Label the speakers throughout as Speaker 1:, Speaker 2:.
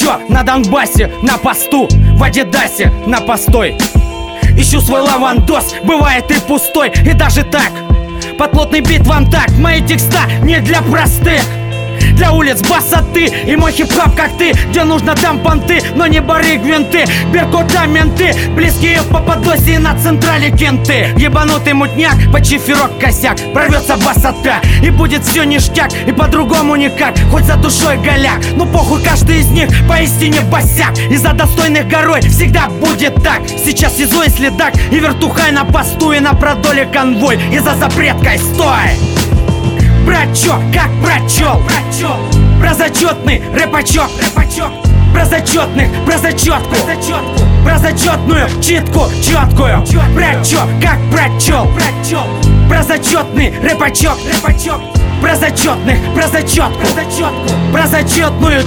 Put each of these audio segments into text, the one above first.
Speaker 1: чё, на Донбассе, на посту, в Адидасе, на постой. Ищу свой лавандос, бывает и пустой, и даже так. Под плотный бит вам так, мои текста не для простых. Для улиц басоты и мой хип-хоп как ты, где нужно там понты, но не бары гвинты. Беркута менты, близкие в Пападосе и на централе кенты. Ебанутый мутняк, под чиферок косяк, прорвется басота и будет все ништяк, и по-другому никак, хоть за душой голяк. Ну похуй, каждый из них поистине босяк, и за достойных горой всегда будет так. Сейчас СИЗО и следак, и вертухай на посту, и на продоле конвой, и за запреткой стой. Брачок, как прочел, про зачетный рэпачок, про зачетных, про зачетку, про зачетную читку четкую. Брачок, как прочел, про зачетный рэпачок, про зачетных, про зачетку, про зачетную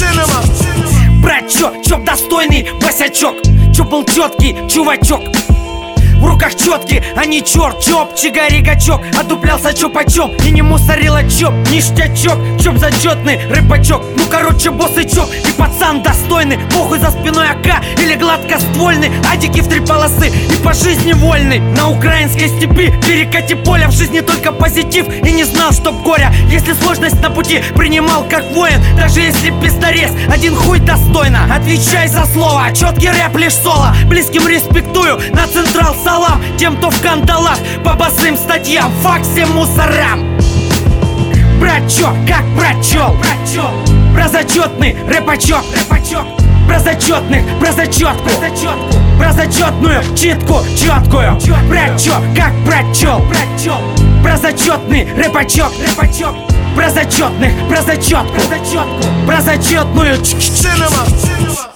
Speaker 1: брачок, чоп достойный босячок, чоп был четкий чувачок. В руках четки, а не черт, чоп, чигаригачок. Отуплялся чопачом и не мусорила чоп. Ништячок, чоп зачетный, рэпачок. Ну короче, босс и чоп, и пацан достойный. Похуй за спиной АК или гладкоствольный. Адики в 3 полосы и по жизни вольный. На украинской степи перекати поля, в жизни только позитив. И не знал, чтоб горя, если сложность на пути, принимал как воин. Даже если пиздорез, один хуй достойно. Отвечай за слово, четкий рэп лишь соло. Близким респектую, на централ салам тем, кто в кандалах, по босым статьям, фак всем мусорам. Брачок, как прочел, про зачетный рэпачок, про зачетных, про зачетку, про зачетную читку четкую. Брачок, как прочел, про зачетный рэпачок, про зачетных, про зачетку, про зачетную